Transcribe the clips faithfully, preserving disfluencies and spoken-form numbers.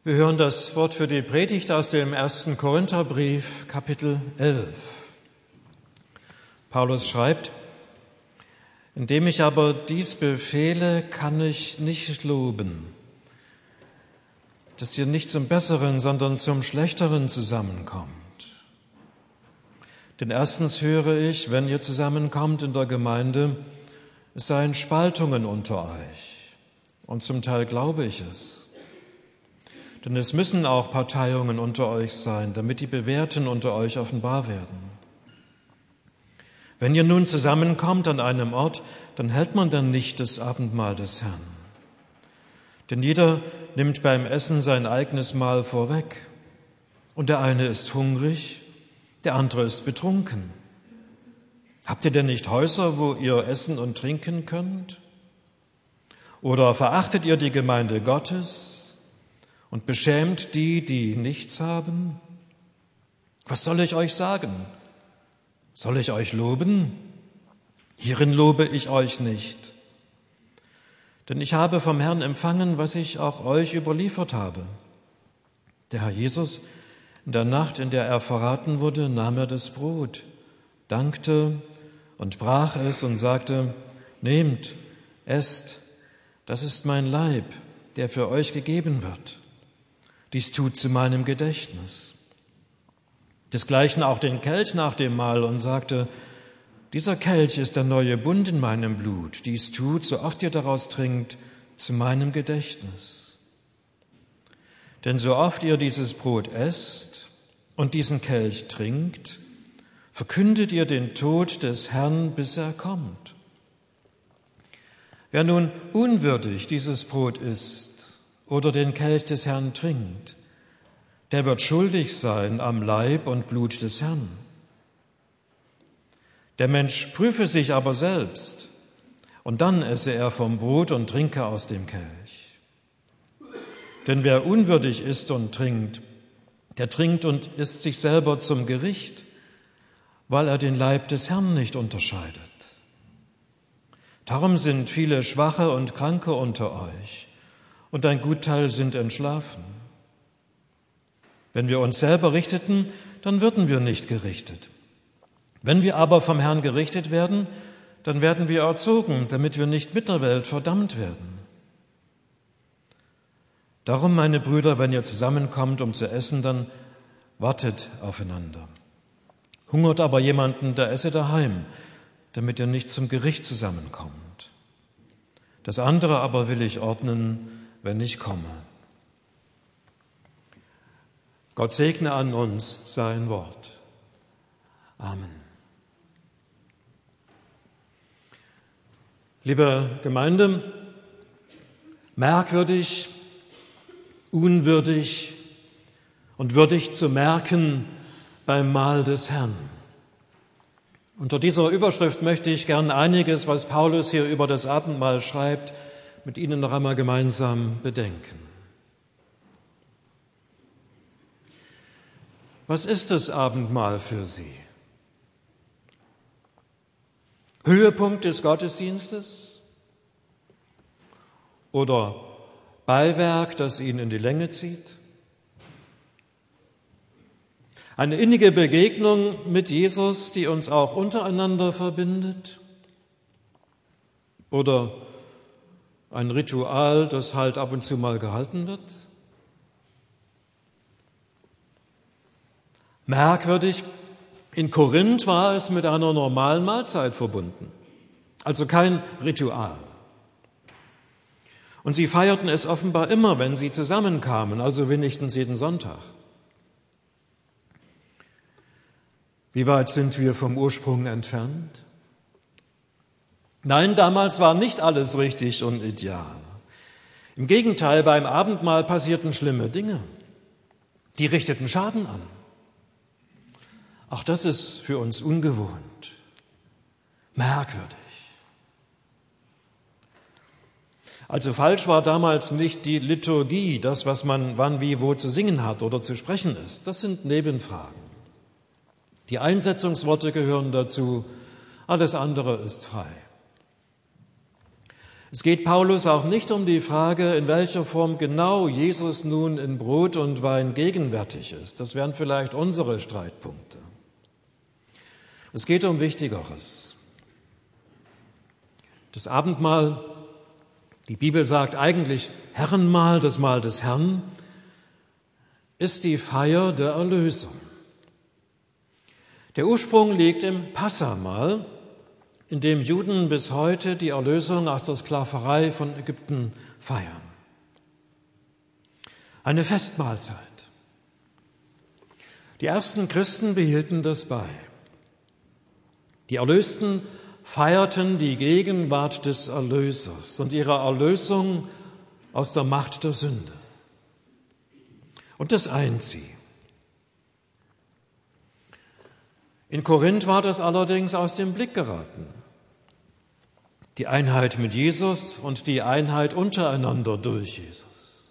Wir hören das Wort für die Predigt aus dem ersten Korintherbrief, Kapitel elf. Paulus schreibt: Indem ich aber dies befehle, kann ich nicht loben, dass ihr nicht zum Besseren, sondern zum Schlechteren zusammenkommt. Denn erstens höre ich, wenn ihr zusammenkommt in der Gemeinde, es seien Spaltungen unter euch. Und zum Teil glaube ich es. Denn es müssen auch Parteiungen unter euch sein, damit die Bewährten unter euch offenbar werden. Wenn ihr nun zusammenkommt an einem Ort, dann hält man dann nicht das Abendmahl des Herrn. Denn jeder nimmt beim Essen sein eigenes Mahl vorweg. Und der eine ist hungrig, der andere ist betrunken. Habt ihr denn nicht Häuser, wo ihr essen und trinken könnt? Oder verachtet ihr die Gemeinde Gottes und beschämt die, die nichts haben? Was soll ich euch sagen? Soll ich euch loben? Hierin lobe ich euch nicht. Denn ich habe vom Herrn empfangen, was ich auch euch überliefert habe. Der Herr Jesus, in der Nacht, in der er verraten wurde, nahm er das Brot, dankte und brach es und sagte: Nehmt, esst, das ist mein Leib, der für euch gegeben wird. Dies tut zu meinem Gedächtnis. Desgleichen auch den Kelch nach dem Mahl und sagte: Dieser Kelch ist der neue Bund in meinem Blut. Dies tut, so oft ihr daraus trinkt, zu meinem Gedächtnis. Denn so oft ihr dieses Brot esst und diesen Kelch trinkt, verkündet ihr den Tod des Herrn, bis er kommt. Wer nun unwürdig dieses Brot isst oder den Kelch des Herrn trinkt, der wird schuldig sein am Leib und Blut des Herrn. Der Mensch prüfe sich aber selbst, und dann esse er vom Brot und trinke aus dem Kelch. Denn wer unwürdig isst und trinkt, der trinkt und isst sich selber zum Gericht, weil er den Leib des Herrn nicht unterscheidet. Darum sind viele Schwache und Kranke unter euch, und ein Gutteil sind entschlafen. Wenn wir uns selber richteten, dann würden wir nicht gerichtet. Wenn wir aber vom Herrn gerichtet werden, dann werden wir erzogen, damit wir nicht mit der Welt verdammt werden. Darum, meine Brüder, wenn ihr zusammenkommt, um zu essen, dann wartet aufeinander. Hungert aber jemanden, der esse daheim, damit er nicht zum Gericht zusammenkommt. Das andere aber will ich ordnen, wenn ich komme. Gott segne an uns sein Wort. Amen. Liebe Gemeinde, merkwürdig, unwürdig und würdig zu merken beim Mahl des Herrn. Unter dieser Überschrift möchte ich gern einiges, was Paulus hier über das Abendmahl schreibt, mit Ihnen noch einmal gemeinsam bedenken. Was ist das Abendmahl für Sie? Höhepunkt des Gottesdienstes? Oder Beiwerk, das ihn in die Länge zieht? Eine innige Begegnung mit Jesus, die uns auch untereinander verbindet? Oder ein Ritual, das halt ab und zu mal gehalten wird? Merkwürdig, in Korinth war es mit einer normalen Mahlzeit verbunden, also kein Ritual. Und sie feierten es offenbar immer, wenn sie zusammenkamen, also wenigstens jeden Sonntag. Wie weit sind wir vom Ursprung entfernt? Nein, damals war nicht alles richtig und ideal. Im Gegenteil, beim Abendmahl passierten schlimme Dinge. Die richteten Schaden an. Auch das ist für uns ungewohnt, merkwürdig. Also falsch war damals nicht die Liturgie, das, was man wann, wie, wo zu singen hat oder zu sprechen ist. Das sind Nebenfragen. Die Einsetzungsworte gehören dazu, alles andere ist frei. Es geht Paulus auch nicht um die Frage, in welcher Form genau Jesus nun in Brot und Wein gegenwärtig ist. Das wären vielleicht unsere Streitpunkte. Es geht um Wichtigeres. Das Abendmahl, die Bibel sagt eigentlich Herrenmahl, das Mahl des Herrn, ist die Feier der Erlösung. Der Ursprung liegt im Passahmahl, in dem Juden bis heute die Erlösung aus der Sklaverei von Ägypten feiern. Eine Festmahlzeit. Die ersten Christen behielten das bei. Die Erlösten feierten die Gegenwart des Erlösers und ihre Erlösung aus der Macht der Sünde. Und das eint sie. In Korinth war das allerdings aus dem Blick geraten. Die Einheit mit Jesus und die Einheit untereinander durch Jesus.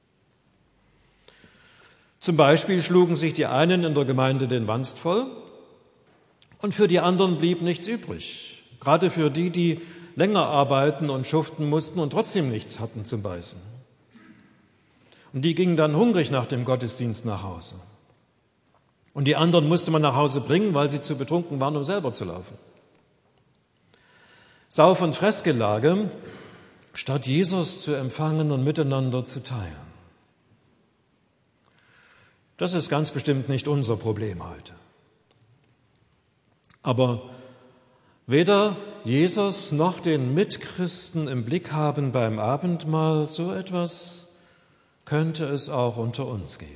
Zum Beispiel schlugen sich die einen in der Gemeinde den Wanst voll und für die anderen blieb nichts übrig. Gerade für die, die länger arbeiten und schuften mussten und trotzdem nichts hatten zum Beißen. Und die gingen dann hungrig nach dem Gottesdienst nach Hause. Und die anderen musste man nach Hause bringen, weil sie zu betrunken waren, um selber zu laufen. Sauf- und Fressgelage, statt Jesus zu empfangen und miteinander zu teilen. Das ist ganz bestimmt nicht unser Problem heute. Aber weder Jesus noch den Mitchristen im Blick haben beim Abendmahl, so etwas könnte es auch unter uns geben.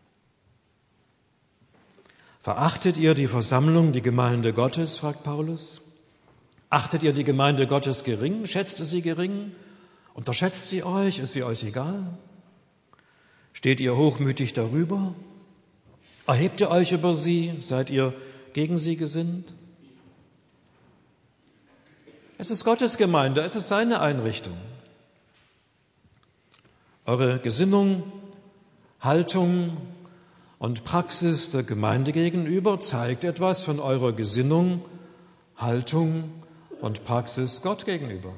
Verachtet ihr die Versammlung, die Gemeinde Gottes, fragt Paulus? Achtet ihr die Gemeinde Gottes gering? Schätzt ihr sie gering? Unterschätzt sie euch? Ist sie euch egal? Steht ihr hochmütig darüber? Erhebt ihr euch über sie? Seid ihr gegen sie gesinnt? Es ist Gottes Gemeinde, es ist seine Einrichtung. Eure Gesinnung, Haltung und Praxis der Gemeinde gegenüber zeigt etwas von eurer Gesinnung, Haltung und Praxis Gott gegenüber.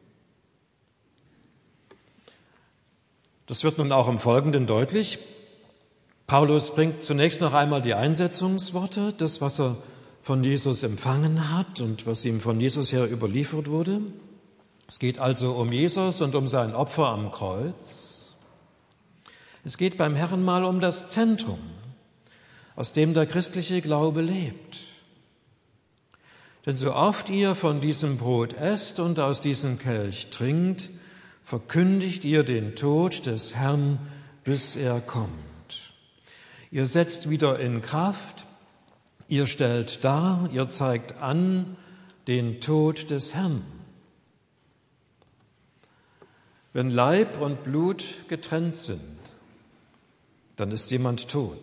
Das wird nun auch im Folgenden deutlich. Paulus bringt zunächst noch einmal die Einsetzungsworte, das, was er von Jesus empfangen hat und was ihm von Jesus her überliefert wurde. Es geht also um Jesus und um sein Opfer am Kreuz. Es geht beim Herrenmahl um das Zentrum, aus dem der christliche Glaube lebt. Denn so oft ihr von diesem Brot esst und aus diesem Kelch trinkt, verkündigt ihr den Tod des Herrn, bis er kommt. Ihr setzt wieder in Kraft, ihr stellt dar, ihr zeigt an den Tod des Herrn. Wenn Leib und Blut getrennt sind, dann ist jemand tot.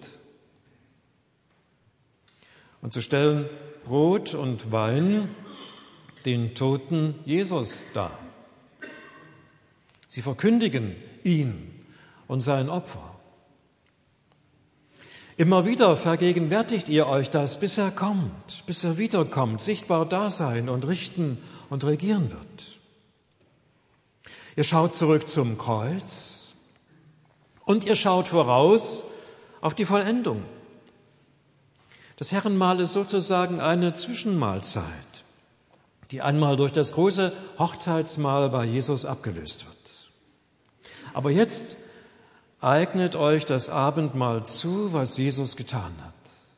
Und so stellen Brot und Wein den toten Jesus dar. Sie verkündigen ihn und sein Opfer. Immer wieder vergegenwärtigt ihr euch das, bis er kommt, bis er wiederkommt, sichtbar da sein und richten und regieren wird. Ihr schaut zurück zum Kreuz und ihr schaut voraus auf die Vollendung. Das Herrenmahl ist sozusagen eine Zwischenmahlzeit, die einmal durch das große Hochzeitsmahl bei Jesus abgelöst wird. Aber jetzt eignet euch das Abendmahl zu, was Jesus getan hat.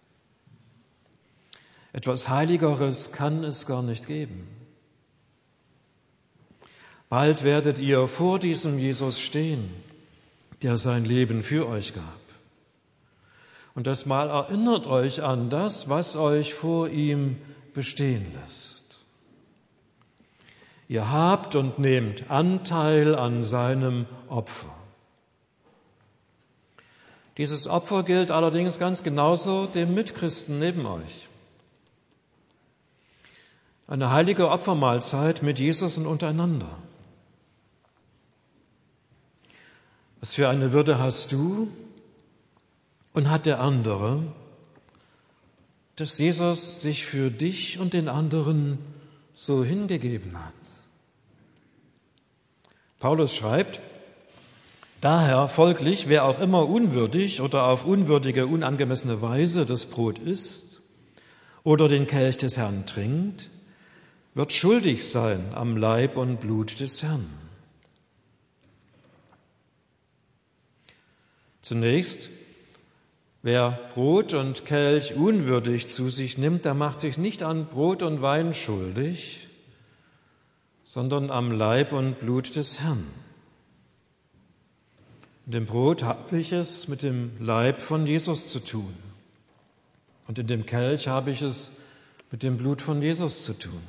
Etwas Heiligeres kann es gar nicht geben. Bald werdet ihr vor diesem Jesus stehen, der sein Leben für euch gab. Und das Mahl erinnert euch an das, was euch vor ihm bestehen lässt. Ihr habt und nehmt Anteil an seinem Opfer. Dieses Opfer gilt allerdings ganz genauso dem Mitchristen neben euch. Eine heilige Opfermahlzeit mit Jesus und untereinander. Was für eine Würde hast du und hat der andere, dass Jesus sich für dich und den anderen so hingegeben hat? Paulus schreibt: Daher folglich, wer auch immer unwürdig oder auf unwürdige, unangemessene Weise das Brot isst oder den Kelch des Herrn trinkt, wird schuldig sein am Leib und Blut des Herrn. Zunächst, wer Brot und Kelch unwürdig zu sich nimmt, der macht sich nicht an Brot und Wein schuldig, sondern am Leib und Blut des Herrn. In dem Brot habe ich es mit dem Leib von Jesus zu tun. Und in dem Kelch habe ich es mit dem Blut von Jesus zu tun.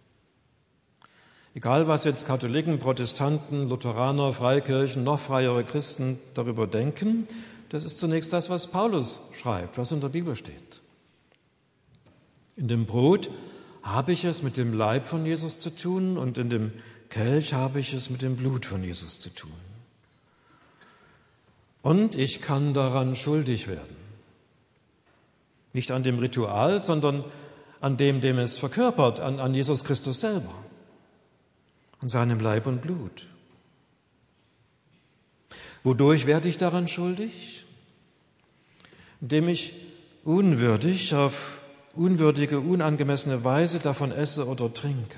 Egal, was jetzt Katholiken, Protestanten, Lutheraner, Freikirchen, noch freiere Christen darüber denken, das ist zunächst das, was Paulus schreibt, was in der Bibel steht. In dem Brot habe ich es mit dem Leib von Jesus zu tun und in dem Kelch habe ich es mit dem Blut von Jesus zu tun. Und ich kann daran schuldig werden. Nicht an dem Ritual, sondern an dem, dem es verkörpert, an, an Jesus Christus selber, an seinem Leib und Blut. Wodurch werde ich daran schuldig? Indem ich unwürdig, auf unwürdige, unangemessene Weise davon esse oder trinke.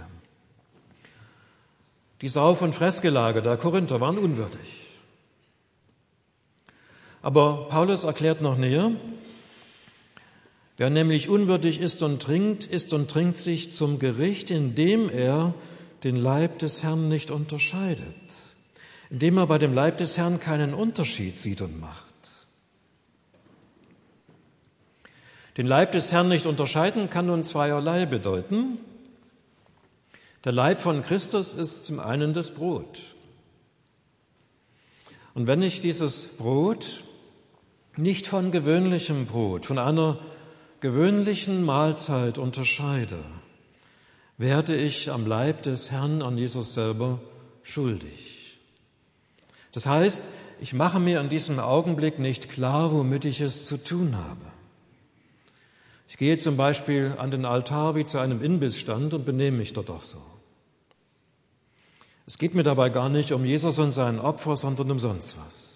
Die Sauf- und Fressgelage der Korinther waren unwürdig. Aber Paulus erklärt noch näher: Wer nämlich unwürdig isst und trinkt, isst und trinkt sich zum Gericht, indem er den Leib des Herrn nicht unterscheidet, indem er bei dem Leib des Herrn keinen Unterschied sieht und macht. Den Leib des Herrn nicht unterscheiden kann nun zweierlei bedeuten. Der Leib von Christus ist zum einen das Brot. Und wenn ich dieses Brot nicht von gewöhnlichem Brot, von einer gewöhnlichen Mahlzeit unterscheide, werde ich am Leib des Herrn, an Jesus selber, schuldig. Das heißt, ich mache mir in diesem Augenblick nicht klar, womit ich es zu tun habe. Ich gehe zum Beispiel an den Altar wie zu einem Imbissstand und benehme mich dort auch so. Es geht mir dabei gar nicht um Jesus und sein Opfer, sondern um sonst was.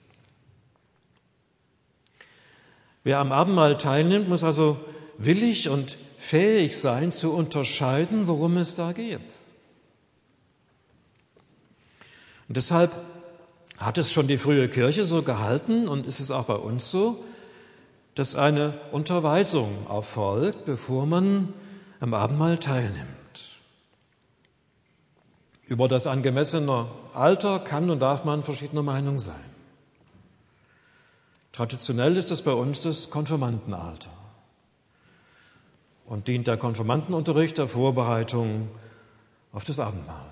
Wer am Abendmahl teilnimmt, muss also willig und fähig sein, zu unterscheiden, worum es da geht. Und deshalb hat es schon die frühe Kirche so gehalten und ist es auch bei uns so, dass eine Unterweisung erfolgt, bevor man am Abendmahl teilnimmt. Über das angemessene Alter kann und darf man verschiedener Meinung sein. Traditionell ist es bei uns das Konfirmandenalter und dient der Konfirmandenunterricht der Vorbereitung auf das Abendmahl.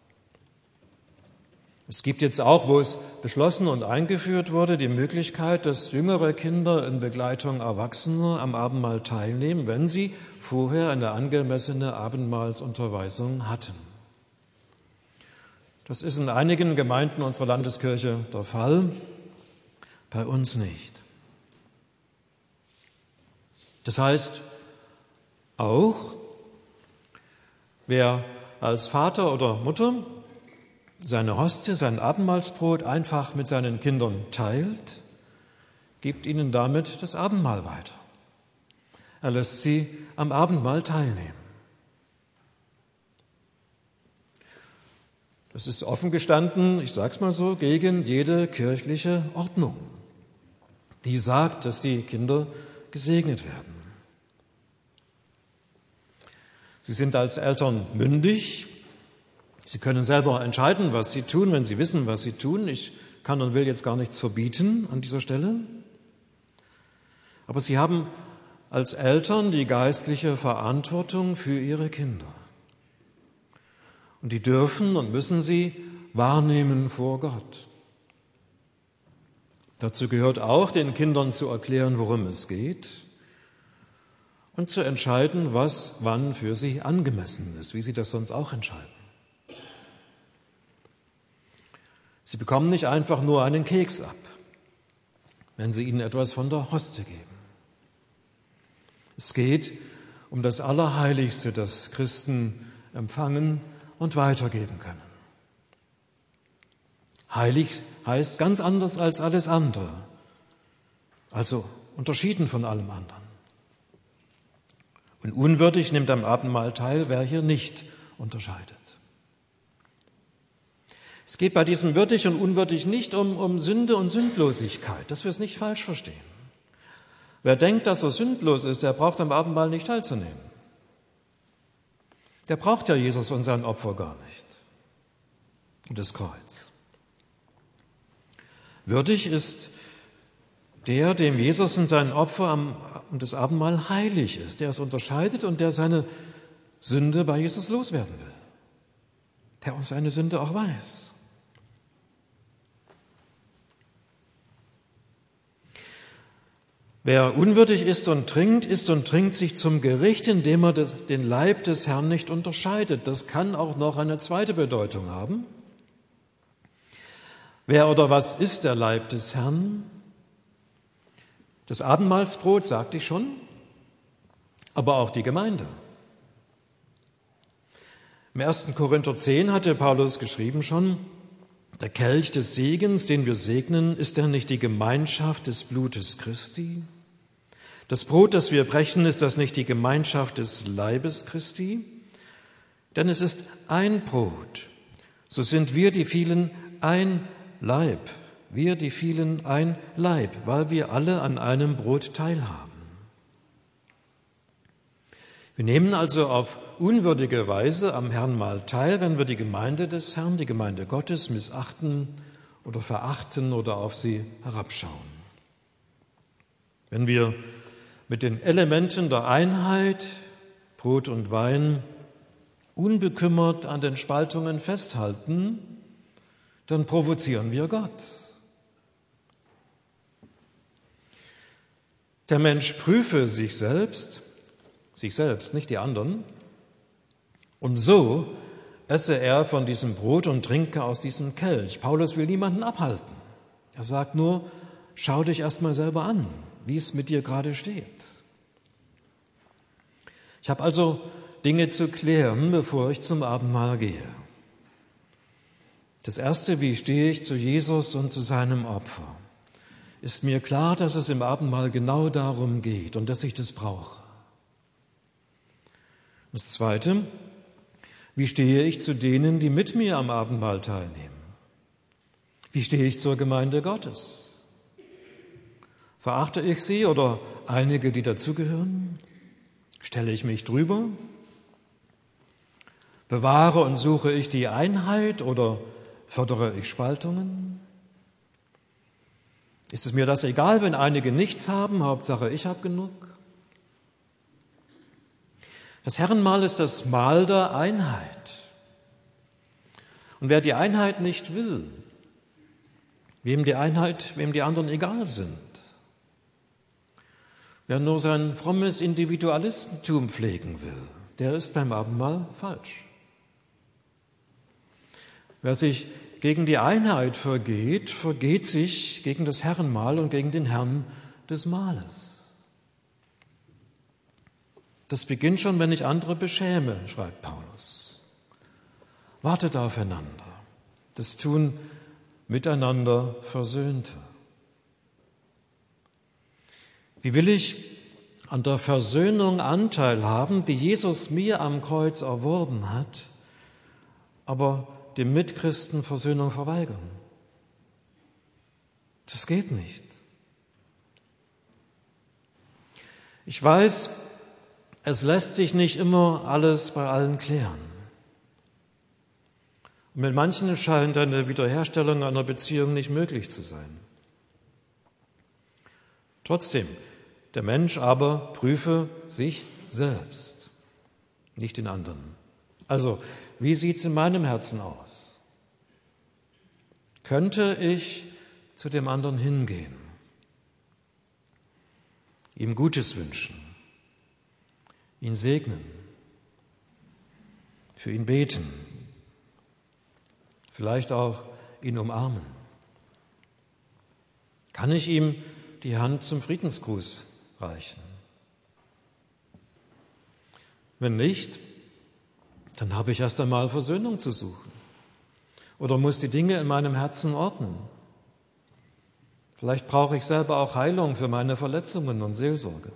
Es gibt jetzt auch, wo es beschlossen und eingeführt wurde, die Möglichkeit, dass jüngere Kinder in Begleitung Erwachsener am Abendmahl teilnehmen, wenn sie vorher eine angemessene Abendmahlsunterweisung hatten. Das ist in einigen Gemeinden unserer Landeskirche der Fall, bei uns nicht. Das heißt, auch wer als Vater oder Mutter seine Hostie, sein Abendmahlsbrot einfach mit seinen Kindern teilt, gibt ihnen damit das Abendmahl weiter. Er lässt sie am Abendmahl teilnehmen. Das ist offen gestanden, ich sage es mal so, gegen jede kirchliche Ordnung, die sagt, dass die Kinder gesegnet werden. Sie sind als Eltern mündig. Sie können selber entscheiden, was sie tun, wenn sie wissen, was sie tun. Ich kann und will jetzt gar nichts verbieten an dieser Stelle. Aber sie haben als Eltern die geistliche Verantwortung für ihre Kinder. Und die dürfen und müssen sie wahrnehmen vor Gott. Dazu gehört auch, den Kindern zu erklären, worum es geht und zu entscheiden, was wann für sie angemessen ist, wie sie das sonst auch entscheiden. Sie bekommen nicht einfach nur einen Keks ab, wenn Sie ihnen etwas von der Hostie geben. Es geht um das Allerheiligste, das Christen empfangen und weitergeben können. Heilig heißt ganz anders als alles andere, also unterschieden von allem anderen. Und unwürdig nimmt am Abendmahl teil, wer hier nicht unterscheidet. Es geht bei diesem würdig und unwürdig nicht um, um Sünde und Sündlosigkeit, dass wir es nicht falsch verstehen. Wer denkt, dass er sündlos ist, der braucht am Abendmahl nicht teilzunehmen. Der braucht ja Jesus und sein Opfer gar nicht. Und das Kreuz. Würdig ist der, dem Jesus und sein Opfer am, und das Abendmahl heilig ist, der es unterscheidet und der seine Sünde bei Jesus loswerden will. Der auch seine Sünde auch weiß. Wer unwürdig ist und trinkt, isst und trinkt sich zum Gericht, indem er das, den Leib des Herrn nicht unterscheidet. Das kann auch noch eine zweite Bedeutung haben. Wer oder was ist der Leib des Herrn? Das Abendmahlsbrot, sagte ich schon, aber auch die Gemeinde. Im ersten Korinther zehn hatte Paulus geschrieben schon, der Kelch des Segens, den wir segnen, ist er nicht die Gemeinschaft des Blutes Christi? Das Brot, das wir brechen, ist das nicht die Gemeinschaft des Leibes Christi? Denn es ist ein Brot. So sind wir die vielen ein Leib. Wir die vielen ein Leib, weil wir alle an einem Brot teilhaben. Wir nehmen also auf unwürdige Weise am Herrnmahl teil, wenn wir die Gemeinde des Herrn, die Gemeinde Gottes missachten oder verachten oder auf sie herabschauen. Wenn wir mit den Elementen der Einheit, Brot und Wein, unbekümmert an den Spaltungen festhalten, dann provozieren wir Gott. Der Mensch prüfe sich selbst, sich selbst, nicht die anderen, und so esse er von diesem Brot und trinke aus diesem Kelch. Paulus will niemanden abhalten. Er sagt nur, schau dich erst mal selber an, wie es mit dir gerade steht. Ich habe also Dinge zu klären, bevor ich zum Abendmahl gehe. Das Erste, wie stehe ich zu Jesus und zu seinem Opfer? Ist mir klar, dass es im Abendmahl genau darum geht und dass ich das brauche. Das Zweite, wie stehe ich zu denen, die mit mir am Abendmahl teilnehmen? Wie stehe ich zur Gemeinde Gottes? Verachte ich sie oder einige, die dazugehören? Stelle ich mich drüber? Bewahre und suche ich die Einheit oder fördere ich Spaltungen? Ist es mir das egal, wenn einige nichts haben? Hauptsache, ich habe genug? Das Herrenmahl ist das Mahl der Einheit. Und wer die Einheit nicht will, wem die Einheit, wem die anderen egal sind, wer nur sein frommes Individualistentum pflegen will, der ist beim Abendmahl falsch. Wer sich gegen die Einheit vergeht, vergeht sich gegen das Herrenmahl und gegen den Herrn des Mahles. Das beginnt schon, wenn ich andere beschäme, schreibt Paulus. Wartet aufeinander. Das tun miteinander Versöhnte. Wie will ich an der Versöhnung Anteil haben, die Jesus mir am Kreuz erworben hat, aber dem Mitchristen Versöhnung verweigern? Das geht nicht. Ich weiß, es lässt sich nicht immer alles bei allen klären. Und mit manchen scheint eine Wiederherstellung einer Beziehung nicht möglich zu sein. Trotzdem, der Mensch aber prüfe sich selbst, nicht den anderen. Also, wie sieht's in meinem Herzen aus? Könnte ich zu dem anderen hingehen, ihm Gutes wünschen, ihn segnen, für ihn beten, vielleicht auch ihn umarmen? Kann ich ihm die Hand zum Friedensgruß reichen? Wenn nicht, dann habe ich erst einmal Versöhnung zu suchen oder muss die Dinge in meinem Herzen ordnen. Vielleicht brauche ich selber auch Heilung für meine Verletzungen und Seelsorge.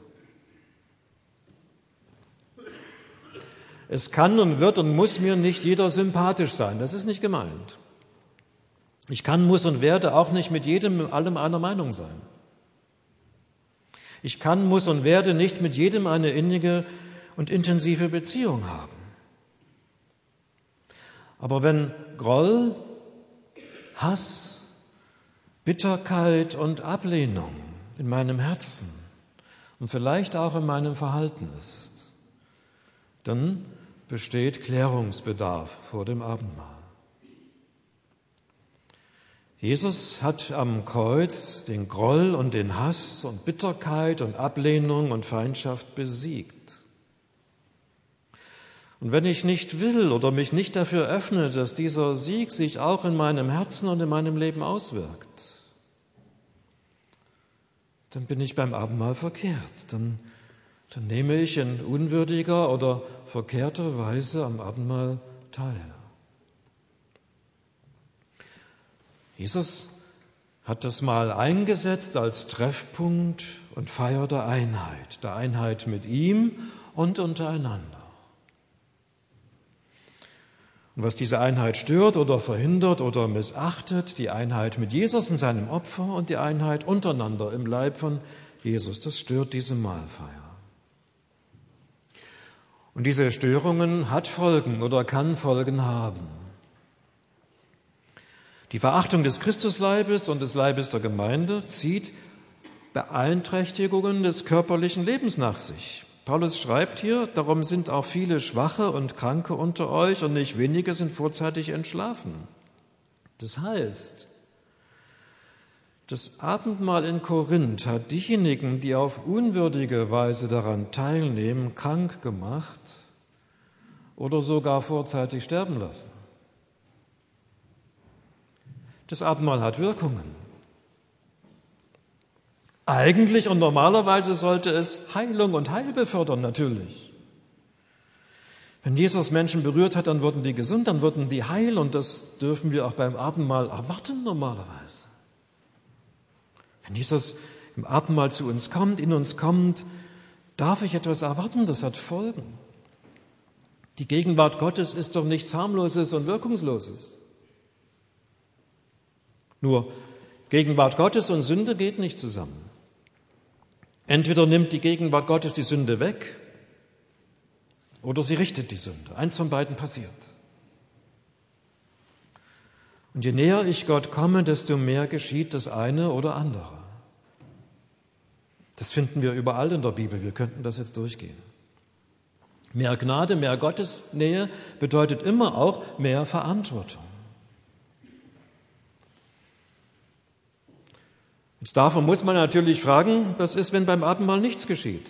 Es kann und wird und muss mir nicht jeder sympathisch sein, das ist nicht gemeint. Ich kann, muss und werde auch nicht mit jedem allem einer Meinung sein. Ich kann, muss und werde nicht mit jedem eine innige und intensive Beziehung haben. Aber wenn Groll, Hass, Bitterkeit und Ablehnung in meinem Herzen und vielleicht auch in meinem Verhalten ist, dann besteht Klärungsbedarf vor dem Abendmahl. Jesus hat am Kreuz den Groll und den Hass und Bitterkeit und Ablehnung und Feindschaft besiegt. Und wenn ich nicht will oder mich nicht dafür öffne, dass dieser Sieg sich auch in meinem Herzen und in meinem Leben auswirkt, dann bin ich beim Abendmahl verkehrt. Dann, dann nehme ich in unwürdiger oder verkehrter Weise am Abendmahl teil. Jesus hat das Mahl eingesetzt als Treffpunkt und Feier der Einheit, der Einheit mit ihm und untereinander. Und was diese Einheit stört oder verhindert oder missachtet, die Einheit mit Jesus in seinem Opfer und die Einheit untereinander im Leib von Jesus, das stört diese Mahlfeier. Und diese Störungen hat Folgen oder kann Folgen haben. Die Verachtung des Christusleibes und des Leibes der Gemeinde zieht Beeinträchtigungen des körperlichen Lebens nach sich. Paulus schreibt hier, darum sind auch viele Schwache und Kranke unter euch und nicht wenige sind vorzeitig entschlafen. Das heißt, das Abendmahl in Korinth hat diejenigen, die auf unwürdige Weise daran teilnehmen, krank gemacht oder sogar vorzeitig sterben lassen. Das Abendmahl hat Wirkungen. Eigentlich und normalerweise sollte es Heilung und Heil befördern, natürlich. Wenn Jesus Menschen berührt hat, dann wurden die gesund, dann wurden die heil und das dürfen wir auch beim Abendmahl erwarten normalerweise. Wenn Jesus im Abendmahl zu uns kommt, in uns kommt, darf ich etwas erwarten, das hat Folgen. Die Gegenwart Gottes ist doch nichts Harmloses und Wirkungsloses. Nur Gegenwart Gottes und Sünde geht nicht zusammen. Entweder nimmt die Gegenwart Gottes die Sünde weg oder sie richtet die Sünde. Eins von beiden passiert. Und je näher ich Gott komme, desto mehr geschieht das eine oder andere. Das finden wir überall in der Bibel. Wir könnten das jetzt durchgehen. Mehr Gnade, mehr Gottesnähe bedeutet immer auch mehr Verantwortung. Jetzt davon muss man natürlich fragen, was ist, wenn beim Abendmahl nichts geschieht?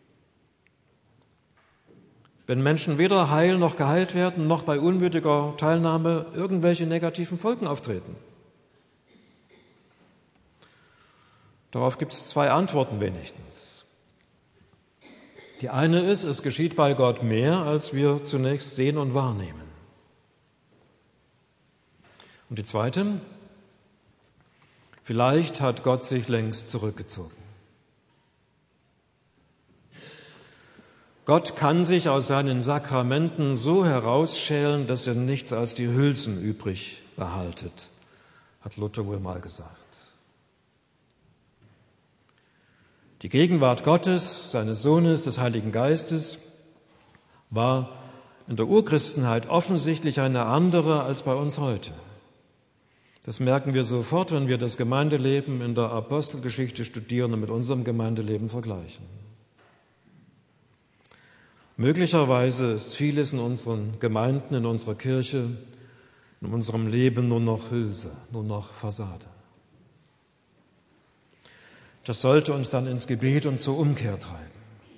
Wenn Menschen weder heil noch geheilt werden, noch bei unwürdiger Teilnahme irgendwelche negativen Folgen auftreten? Darauf gibt es zwei Antworten wenigstens. Die eine ist, es geschieht bei Gott mehr, als wir zunächst sehen und wahrnehmen. Und die zweite, vielleicht hat Gott sich längst zurückgezogen. Gott kann sich aus seinen Sakramenten so herausschälen, dass er nichts als die Hülsen übrig behaltet, hat Luther wohl mal gesagt. Die Gegenwart Gottes, seines Sohnes, des Heiligen Geistes, war in der Urchristenheit offensichtlich eine andere als bei uns heute. Das merken wir sofort, wenn wir das Gemeindeleben in der Apostelgeschichte studieren und mit unserem Gemeindeleben vergleichen. Möglicherweise ist vieles in unseren Gemeinden, in unserer Kirche, in unserem Leben nur noch Hülse, nur noch Fassade. Das sollte uns dann ins Gebet und zur Umkehr treiben.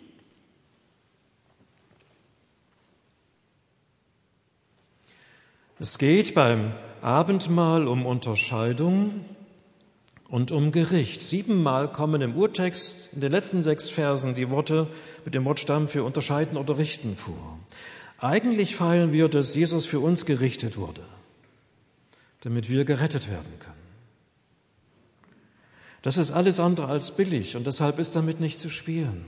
Es geht beim Abendmahl um Unterscheidung und um Gericht. Siebenmal kommen im Urtext in den letzten sechs Versen die Worte mit dem Wortstamm für unterscheiden oder richten vor. Eigentlich feiern wir, dass Jesus für uns gerichtet wurde. damit wir gerettet werden können. Das ist alles andere als billig und deshalb ist damit nicht zu spielen.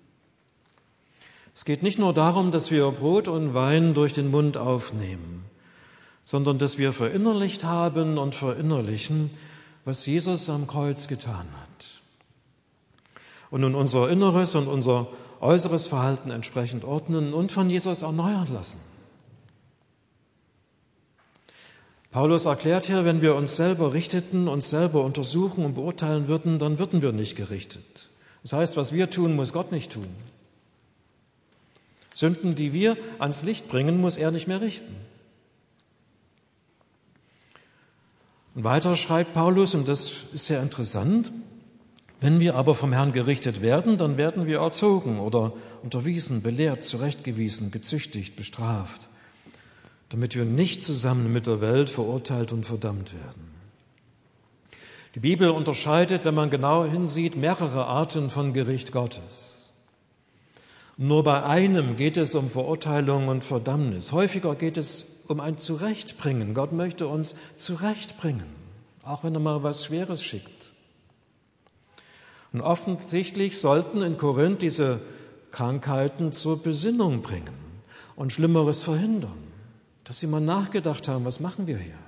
Es geht nicht nur darum, dass wir Brot und Wein durch den Mund aufnehmen, sondern dass wir verinnerlicht haben und verinnerlichen, was Jesus am Kreuz getan hat. Und nun unser inneres und unser äußeres Verhalten entsprechend ordnen und von Jesus erneuern lassen. Paulus erklärt hier, wenn wir uns selber richteten, uns selber untersuchen und beurteilen würden, dann würden wir nicht gerichtet. Das heißt, was wir tun, muss Gott nicht tun. Sünden, die wir ans Licht bringen, muss er nicht mehr richten. Und weiter schreibt Paulus, und das ist sehr interessant, wenn wir aber vom Herrn gerichtet werden, dann werden wir erzogen oder unterwiesen, belehrt, zurechtgewiesen, gezüchtigt, bestraft, damit wir nicht zusammen mit der Welt verurteilt und verdammt werden. Die Bibel unterscheidet, wenn man genau hinsieht, mehrere Arten von Gericht Gottes. Nur bei einem geht es um Verurteilung und Verdammnis. Häufiger geht es um ein Zurechtbringen. Gott möchte uns zurechtbringen, auch wenn er mal was Schweres schickt. Und offensichtlich sollten in Korinth diese Krankheiten zur Besinnung bringen und Schlimmeres verhindern. Dass sie mal nachgedacht haben, was machen wir hier?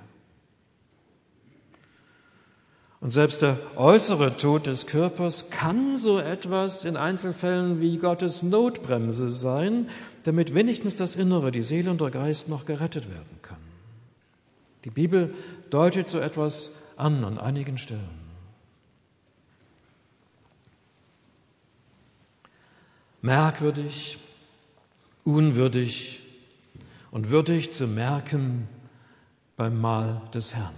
Und selbst der äußere Tod des Körpers kann so etwas in Einzelfällen wie Gottes Notbremse sein, damit wenigstens das Innere, die Seele und der Geist noch gerettet werden können. Die Bibel deutet so etwas an an einigen Stellen. Merkwürdig, unwürdig und würdig zu merken beim Mahl des Herrn.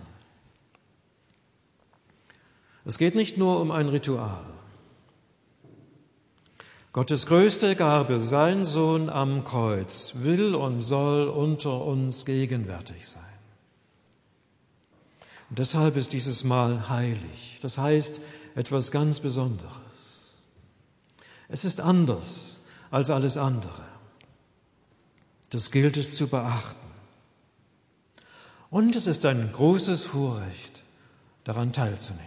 Es geht nicht nur um ein Ritual. Gottes größte Gabe, sein Sohn am Kreuz, will und soll unter uns gegenwärtig sein. Und deshalb ist dieses Mahl heilig. Das heißt etwas ganz Besonderes. Es ist anders als alles andere. Das gilt es zu beachten. Und es ist ein großes Vorrecht, daran teilzunehmen.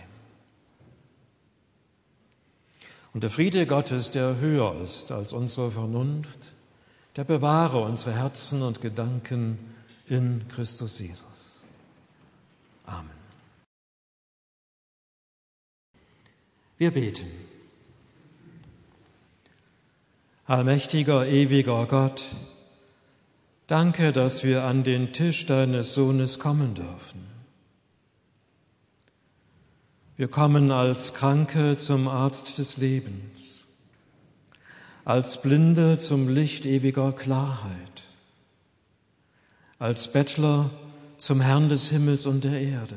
Und der Friede Gottes, der höher ist als unsere Vernunft, der bewahre unsere Herzen und Gedanken in Christus Jesus. Amen. Wir beten. Allmächtiger, ewiger Gott, danke, dass wir an den Tisch deines Sohnes kommen dürfen. Wir kommen als Kranke zum Arzt des Lebens, als Blinde zum Licht ewiger Klarheit, als Bettler zum Herrn des Himmels und der Erde.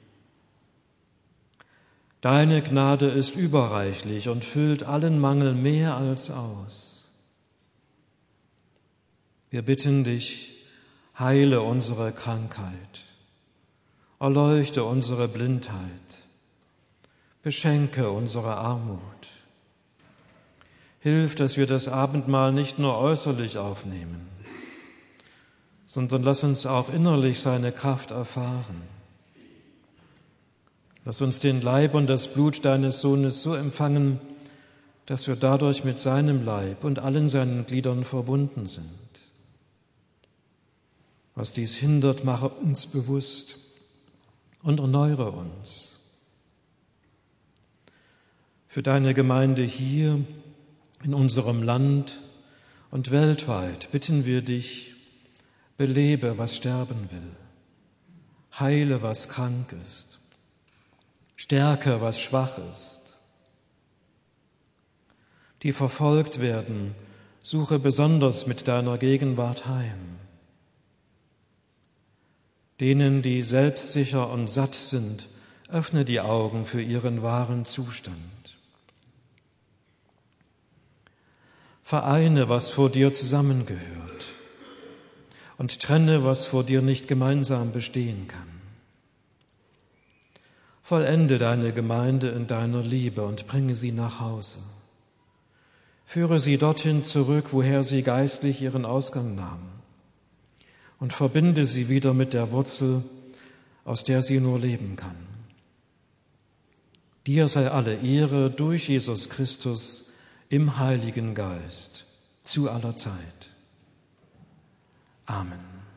Deine Gnade ist überreichlich und füllt allen Mangel mehr als aus. Wir bitten dich, heile unsere Krankheit, erleuchte unsere Blindheit, beschenke unsere Armut. Hilf, dass wir das Abendmahl nicht nur äußerlich aufnehmen, sondern lass uns auch innerlich seine Kraft erfahren. Lass uns den Leib und das Blut deines Sohnes so empfangen, dass wir dadurch mit seinem Leib und allen seinen Gliedern verbunden sind. Was dies hindert, mache uns bewusst und erneuere uns. Für deine Gemeinde hier in unserem Land und weltweit bitten wir dich, belebe, was sterben will, heile, was krank ist, stärke, was schwach ist. Die verfolgt werden, suche besonders mit deiner Gegenwart heim. Denen, die selbstsicher und satt sind, öffne die Augen für ihren wahren Zustand. Vereine, was vor dir zusammengehört, und trenne, was vor dir nicht gemeinsam bestehen kann. Vollende deine Gemeinde in deiner Liebe und bringe sie nach Hause. Führe sie dorthin zurück, woher sie geistlich ihren Ausgang nahm, und verbinde sie wieder mit der Wurzel, aus der sie nur leben kann. Dir sei alle Ehre durch Jesus Christus im Heiligen Geist zu aller Zeit. Amen.